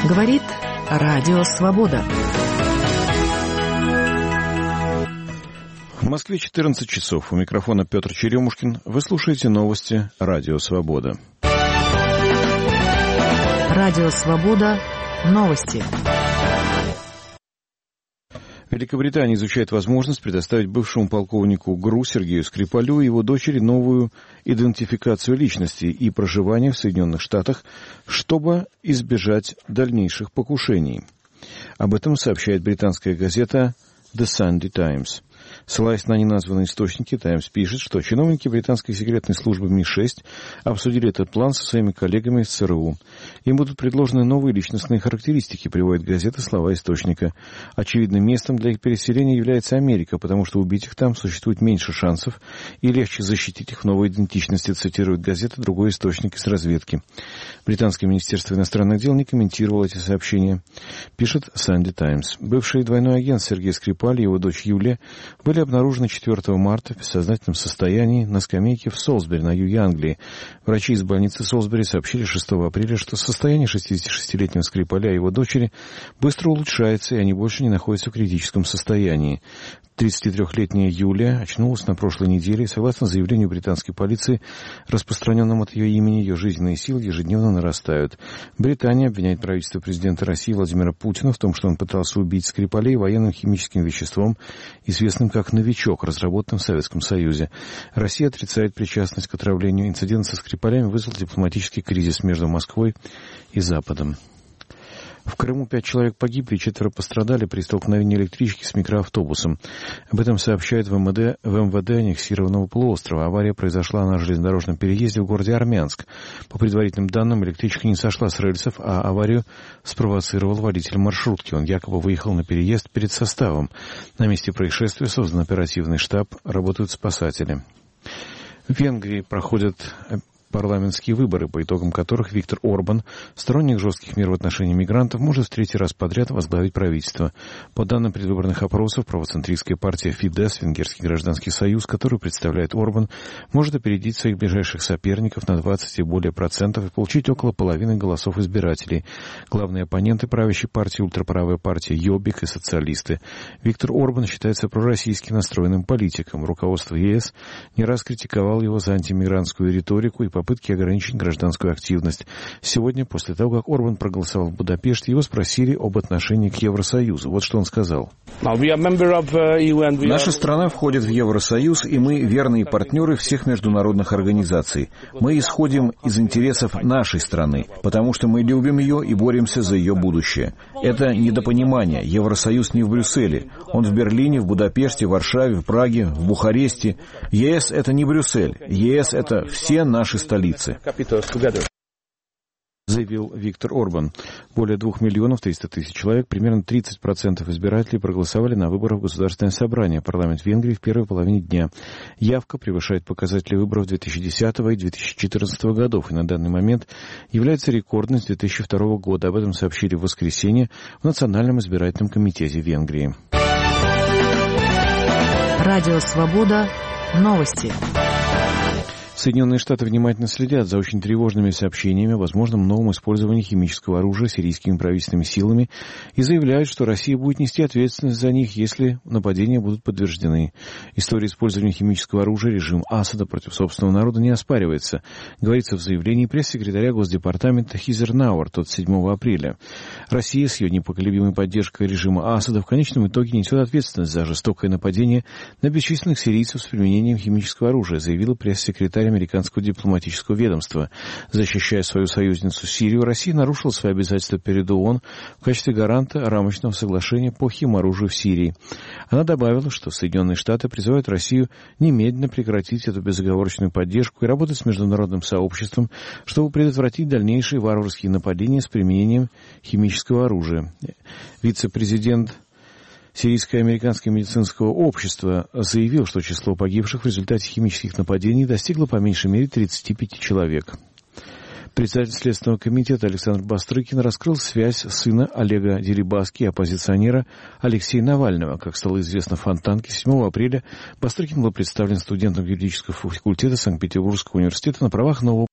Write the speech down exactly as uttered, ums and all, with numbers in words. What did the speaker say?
Говорит Радио Свобода. В Москве четырнадцать часов. У микрофона Петр Черемушкин. Вы слушаете новости Радио Свобода. Радио Свобода. Новости. Великобритания изучает возможность предоставить бывшему полковнику ГРУ Сергею Скрипалю и его дочери новую идентификацию личности и проживания в Соединенных Штатах, чтобы избежать дальнейших покушений. Об этом сообщает британская газета The Sunday Times. Ссылаясь на неназванные источники, «Таймс» пишет, что чиновники британской секретной службы Ми шесть обсудили этот план со своими коллегами из ЦРУ. Им будут предложены новые личностные характеристики, приводит газета слова источника. Очевидным местом для их переселения является Америка, потому что убить их там существует меньше шансов и легче защитить их новой идентичности, цитирует газета другой источник из разведки. Британское министерство иностранных дел не комментировало эти сообщения. Пишет Sunday Times. Бывший двойной агент Сергей Скрипаль и его дочь Юлия были обнаружены четвёртого марта в бессознательном состоянии на скамейке в Солсбери, на юге Англии. Врачи из больницы Солсбери сообщили шестого апреля, что состояние шестидесятишестилетнего Скрипаля и его дочери быстро улучшается, и они больше не находятся в критическом состоянии. тридцатитрёхлетняя Юлия очнулась на прошлой неделе, и, согласно заявлению британской полиции, распространенным от ее имени, ее жизненные силы ежедневно нарастают. Британия обвиняет правительство президента России Владимира Путина в том, что он пытался убить Скрипалей военным химическим веществом, известным как «Новичок», разработанным в Советском Союзе. Россия отрицает причастность к отравлению. Инцидент со Скрипалями вызвал дипломатический кризис между Москвой и Западом. В Крыму пять человек погибли, четверо пострадали при столкновении электрички с микроавтобусом. Об этом сообщают в МВД, в МВД аннексированного полуострова. Авария произошла на железнодорожном переезде в городе Армянск. По предварительным данным, электричка не сошла с рельсов, а аварию спровоцировал водитель маршрутки. Он якобы выехал на переезд перед составом. На месте происшествия создан оперативный штаб, работают спасатели. В Венгрии проходят парламентские выборы, по итогам которых Виктор Орбан, сторонник жестких мер в отношении мигрантов, может в третий раз подряд возглавить правительство. По данным предвыборных опросов, правоцентристская партия Фидес, Венгерский гражданский союз, которую представляет Орбан, может опередить своих ближайших соперников на двадцать и более процентов и получить около половины голосов избирателей. Главные оппоненты правящей партии — ультраправая партия Йобик и социалисты. Виктор Орбан считается пророссийски настроенным политиком. Руководство ЕС не раз критиковало его за антимигрантскую риторику и попытки ограничить гражданскую активность. Сегодня, после того, как Орбан проголосовал в Будапеште, его спросили об отношении к Евросоюзу. Вот что он сказал. Наша страна входит в Евросоюз, и мы верные партнеры всех международных организаций. Мы исходим из интересов нашей страны, потому что мы любим ее и боремся за ее будущее. Это недопонимание. Евросоюз не в Брюсселе. Он в Берлине, в Будапеште, в Варшаве, в Праге, в Бухаресте. ЕС — это не Брюссель. ЕС — это все наши столицы. Заявил Виктор Орбан. Более двух миллионов триста тысяч человек, примерно тридцать процентов избирателей, проголосовали на выборах в Государственное собрание, парламент Венгрии в первой половине дня. Явка превышает показатели выборов две тысячи десятого и две тысячи четырнадцатого годов и на данный момент является рекордной с две тысячи второго года. Об этом сообщили в воскресенье в Национальном избирательном комитете Венгрии. Радио Свобода. Новости. Соединенные Штаты внимательно следят за очень тревожными сообщениями о возможном новом использовании химического оружия сирийскими правительственными силами и заявляют, что Россия будет нести ответственность за них, если нападения будут подтверждены. История использования химического оружия режим Асада против собственного народа не оспаривается, говорится в заявлении пресс-секретаря Госдепартамента Хизер Науэрт от седьмого апреля. Россия с ее непоколебимой поддержкой режима Асада в конечном итоге несет ответственность за жестокое нападение на бесчисленных сирийцев с применением химического оружия, заявила пресс-секретарь американского дипломатического ведомства. Защищая свою союзницу Сирию, Россия нарушила свои обязательства перед ООН в качестве гаранта рамочного соглашения по химоружию в Сирии. Она добавила, что Соединенные Штаты призывают Россию немедленно прекратить эту безоговорочную поддержку и работать с международным сообществом, чтобы предотвратить дальнейшие варварские нападения с применением химического оружия. Вице-президент Сирийско-американское медицинское общество заявил, что число погибших в результате химических нападений достигло по меньшей мере тридцати пяти человек. Председатель Следственного комитета Александр Бастрыкин раскрыл связь сына Олега Дерибаски и оппозиционера Алексея Навального. Как стало известно в Фонтанке, седьмого апреля Бастрыкин был представлен студентом юридического факультета Санкт-Петербургского университета на правах нового